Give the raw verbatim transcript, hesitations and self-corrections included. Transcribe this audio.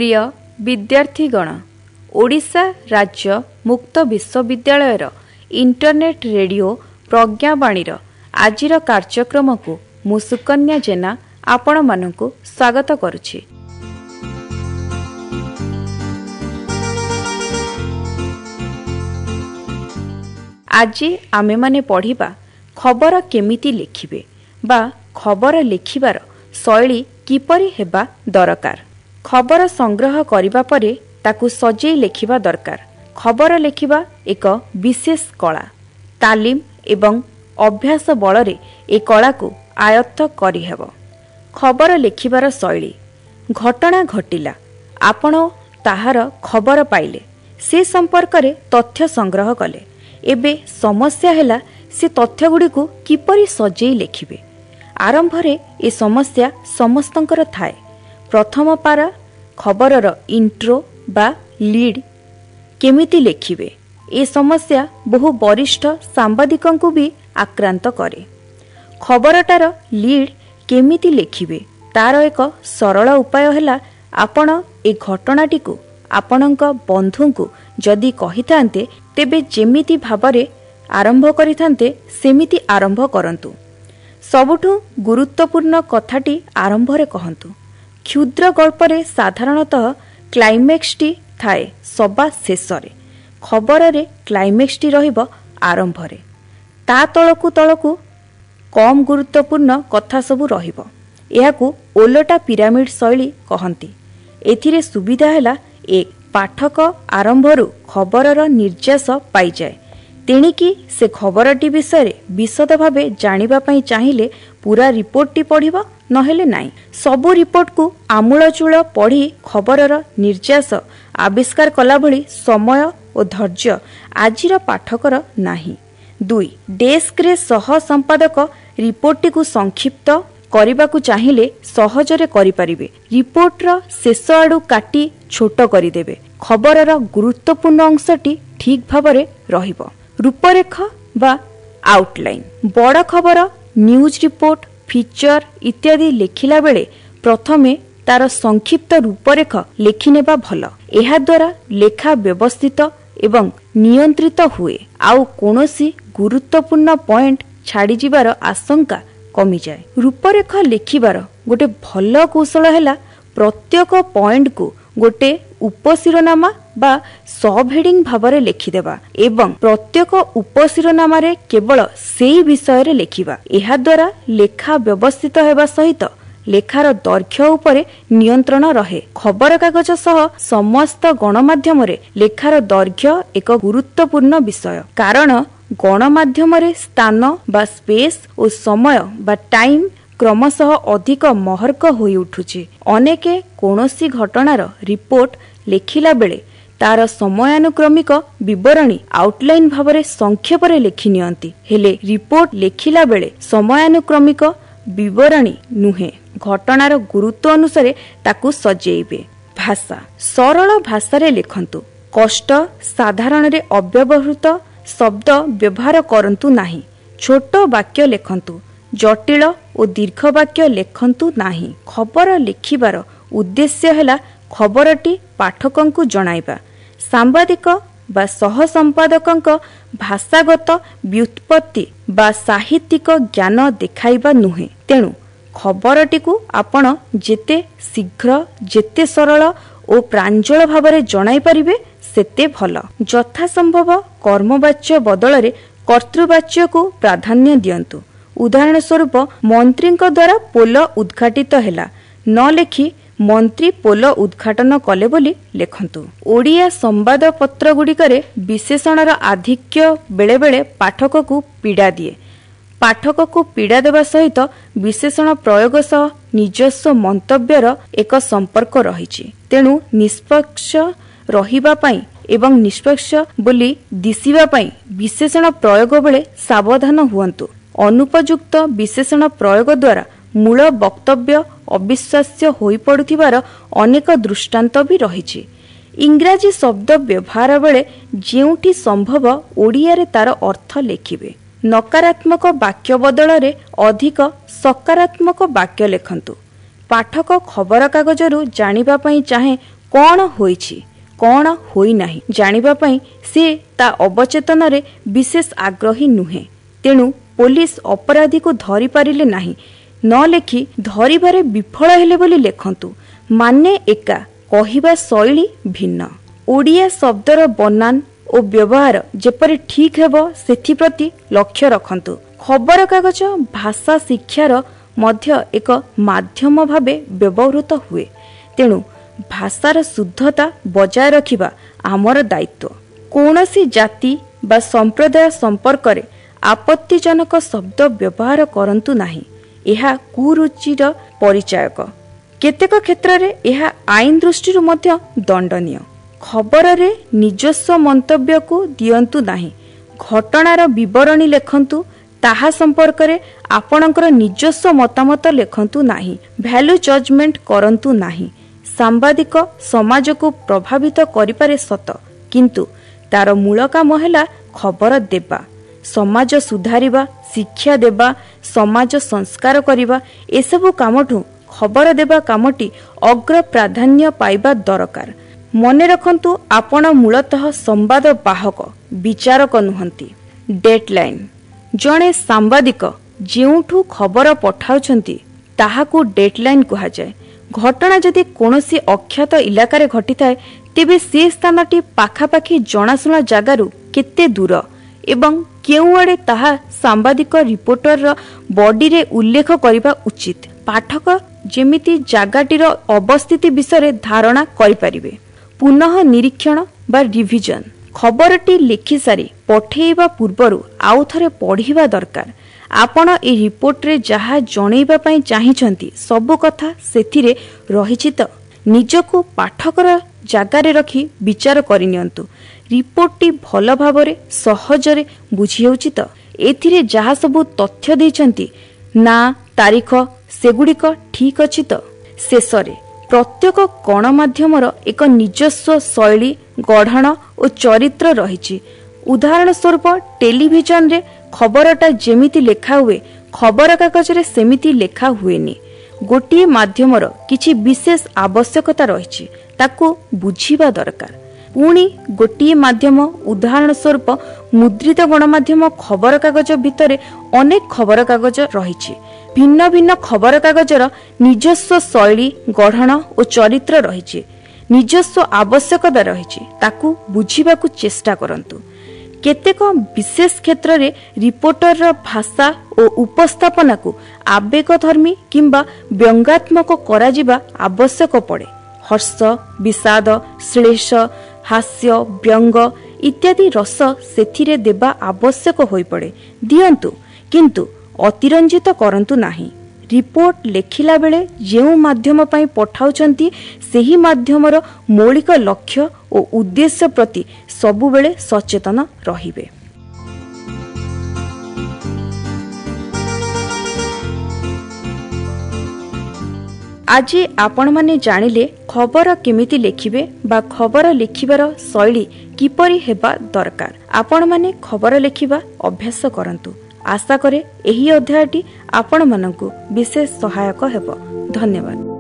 प्रिय विद्यार्थीगण, ओडिशा राज्य मुक्त विश्वविद्यालयर इंटरनेट रेडियो प्रज्ञावाणी आजिर कार्यक्रम को मु सुकन्या जेना आपण मानकु स्वागत करुछि। आज आमे माने पढ़िबा खबर केमिति लिखिबे बा खबर लिखिबार शैली किपरि हेबा दरकार। खबर संग्रह करिबा परे ताकु सजेई लिखिबा दरकार। खबर लिखिबा एक विशेष कला। तालीम एवं अभ्यास बलरे ए कला को आयत्त करिहेब। खबर लिखिबार शैली घटना घटिला, आपण ताहार खबर पाइले, से संपर्क रे तथ्य संग्रह कले। एबे समस्या हैला से तथ्य गुडी को किपरि सजेई लिखिबे। आरंभ रे ए समस्या समस्तंकर थाए। प्रथम पारा खबरर इंट्रो बा लीड केमिति लिखिबे, ए समस्या बहु वरिष्ठ सांबादिकों को भी आक्रांत करे। खबरटार लीड केमिति लिखिबे तार एक सरल उपाय हैला आपण ए घटनाटी को आपणक बंधु को जदि कहिथांते तेबे जेमिति भाबरे आरंभ करिथांते सेमिति आरंभ करंतु। सबुठु गुरुत्वपूर्ण कथाटी आरंभ रे कहंतु। क्षुद्र गल्परे साधारणतः क्लाइमेक्सटी थाए सबा शेषरे। खबर रे क्लाइमेक्सटी रहिबो आरंभ रे। ता तळकु तळकु कम गुरुत्वपूर्ण कथा सबु रहिबो। एहाकु ओलटा पिरामिड शैली कहंती। एथिरे सुविधा हैला एक पाठक आरंभरू खबरर निर्यास पाई जाए। तेणिकी से खबरटी विषय विशद भावे जानिबा पई चाहिए पूरा रिपोर्टटी पढ़िबो, नहेले नाई। सबु रिपोर्ट को आमूलचूल पढ़ी खबरर निर्यास आविष्कार कला भली समय और धैर्य आजिर पाठकर नाही। दुई डेस्क रे सह संपादक रिपोर्टटी को संक्षिप्त करबाकू चाहिए सहजरे करि परिबे। रिपोर्टर शेष आडू काटी छोट करिदेबे। खबरर गुरुत्वपूर्ण अंशटी ठीक भावरे रहिबो। रूपरेख बा आउटलाइन बड़ खबर न्यूज रिपोर्ट फीचर इत्यादि लिखिला बेले प्रथमे तार संक्षिप्त रूपरेख लिखिनेबा भल। एहा द्वारा लेखा व्यवस्थित एवं नियंत्रित हुए, आउ कोनोसी गुरुत्वपूर्ण पॉइंट छाड़ी जिबार आशंका कमी जाए। रूपरेख लिखिबार गोटे भल कौशल हैला प्रत्येक पॉइंट को गोटे उपशिरोनामा बा सब हेडिंग भावरे लिखिदेबा एवं प्रत्येक उपशिरोनामा रे केवल सेही विषय रे लिखिबा। एहा द्वारा लेखा व्यवस्थित हेबा सहित लेखार दैर्घ्य उपरे नियंत्रण रहे। खबर कागज सह समस्त गणमाध्यम रे लेखार दैर्घ्य एक गुरुत्वपूर्ण विषय, कारण गणमाध्यम रे स्थान बा स्पेस और समय बा टाइम क्रमशः अधिक महर्क होई उठुची। अनेके कोनोसी घटनार रिपोर्ट लिखिला बेले तार समयानुक्रमिक विवरणी आउटलाइन भावरे संक्षेप रे लिखि नियंती, हेले रिपोर्ट लिखिला बेले समयानुक्रमिक विवरणी नुहे, घटनार गुरुत्व अनुसार ताकू सजेइबे। भाषा सरल भाषा रे लिखंतु। कष्ट साधारण रे अव्यवहृत शब्द व्यवहार करंतु नाही। छोट वाक्य लिखंतु। जटिल और दीर्घ वाक्य लिखंतु नाही। खबर लिखिबार उद्देश्य हैला खबरटी पाठकों को जणाइबा। सांबादिक बा सह संपादकंक भाषागत व्युत्पत्ति बा साहित्यिक ज्ञान देखाइबा नुहे। तेणु खबरटी को आपण जेते शीघ्र जेते सरल और प्रांजल भावरे जणाई परिबे सेते भल। यथा संभव कर्मवाच्य बदल कर्तृवाच्य को प्राधान्य दियंतु। उदाहरण स्वरूप मंत्री द्वारा पोल उद्घाटित हैला न लिखि मंत्री पोल उद्घाटन कले बोली लिखंतु। ओडिया संवाद पत्र गुड़िकरे विशेषणर आधिक्य बेले बेले पाठक को पीड़ा दिए। पाठक को पीड़ा देवा सहित विशेषण प्रयोग सह निजस्व मंतव्यर एक संपर्क रहिछि। तेणु निष्पक्ष रहिबा पई एवं निष्पक्ष बोली दिसिबा पई विशेषण प्रयोग बेले सावधान हुअन्तु। अनुपयुक्त विशेषण प्रयोग द्वारा मूल वक्तव्य अविश्वास्य होई पड़ुथिबार अनेक दृष्टांत भी रहिछि। इंग्राजी शब्द व्यवहार बेले जेउठी संभव ओडिया रे तार अर्थ लेखिबे। नकारात्मक वाक्य बदल रे अधिक सकारात्मक वाक्य लेखंतु। पाठक खबर कागजरू जानिबा पई चाहे कौन होइछि कौन होई नाही जानिबा पई से ता अवचेतन रे विशेष आग्रही नुहे। तेणु पुलिस अपराधी को धरि पारिले नाही न लेखि धरिबारे विफल हेले बोली लेखंतु। माने एका कहिबा शैली भिन्न। ओडिया शब्दर बनान और व्यवहार जेपरि ठीक हेबो सेथि प्रति लक्ष्य रखंतु। खबर कागज भाषा शिक्षार मध्य एक माध्यम भावे व्यवहृत हुए। तेणु भाषार शुद्धता बजाय रखिबा आमर दायित्व। कौनसी जाति बा संप्रदाय संपर्क रे आपत्तिजनक शब्द व्यवहार करंतु नाही। एहा कुरुचिर परिचायक। केतेक क्षेत्र रे एहा आईन दृष्टि मध्य दंडनीय। खबर रे निजस्व मंतव्य को दियंतु नाही। घटनार विवरणी लेखंतु ताहा संपर्क रे आपणकर निजस्व मतामत लेखंतु नाही। भैल्यू जजमेंट करंतु नाही। सांबादिक समाज को प्रभावित करिपारे सत, किंतु तार मूल काम हैला खबर देबा, समाज सुधारिबा, शिक्षा देबा, समाज संस्कार करिबा। एसबु कामठु खबर देबा कामटी अग्र प्राधान्य पाइबा दरकार। मने रखंतु आपण मूलतः संवाद बाहक विचारक नुहंती। डेडलाइन जणे सांबादिक जेउठु खबर पठाउछंती ताहाकू डेडलाइन कहा जाय। घटना जदि कोनोसी अख्यात इलाकारे घटी थाए तेबे से स्थानटी पाखापाखि जनाशुना जगारू केते दूर एवं केउ आड़े ताहा सांबादिक रिपोर्टर बॉडी रे उल्लेख करिबा उचित। पाठक जेमिति जगाटीर अवस्थिति विषय धारणा करि परिबे। पुनः निरीक्षण बा रिविजन खबरटी लिखि सारी पठेइबा पूर्वरु आउ थरे पढ़िबा दरकार। आपण ए रिपोर्ट रे जहा जणैबा पई चाहिछंती सबु कथा सेथिरे रहिछि त निजको पाठकर जागारे रखी विचार करिनियंतु। रिपोर्टटी भल भाबरे सहजरे बुझी होउछि त एथिरे जहा सबु तथ्य दैछंती ना तारीख सेगुड़िक ठीक अछि त। शेषरे प्रत्येक गणमाध्यमर एक निजस्व शैली गढ़ण और चरित्र रहिछि। उदाहरण स्वरूप टेलीविजन रे खबरटा जेमिति लेखा हुए खबर कागज रे सेमिति लेखा हुएनी। गोटिए माध्यमर किछि विशेष आवश्यकता रहिछि ताको बुझिबा दरकार। पुणी गोटिए माध्यम उदाहरण स्वरूप मुद्रित गणमाध्यम खबर कागज भितरे अनेक खबर कागज रहिछि। भिन्न भिन्न खबर कागजर निजस्व शैली गढ़ण और चरित्र रहिछि। निजस्व आवश्यकता रहिछि ताकू बुझिबाकू चेष्टा करंतु। केतेक विशेष क्षेत्र रे रिपोर्टर भाषा और उपस्थापना को आवेगधर्मी किंबा व्यंगात्मक कराजिबा आवश्यक पड़े। हर्ष विषाद श्लेष हास्य व्यंग इत्यादि रस सेथिरे देबा आवश्यक होई पड़े। दियंतु किंतु अतिरंजित करंतु नाही। रिपोर्ट लेखिला बेले जेउ माध्यम पई पठाउछंती सेही माध्यमर मौलिक लक्ष्य और उद्देश्य प्रति सबु बेले सचेतन रहिबे। आज आपण माने जानिले खबर केमिति लेखिबे बा खबर लेखिबार शैली किपरि हेबा दरकार। आपण माने खबर लेखिबा अभ्यास करंतु। आशा करे एही अध्यायटी आपण माननकु विशेष सहायक हेबो। धन्यवाद।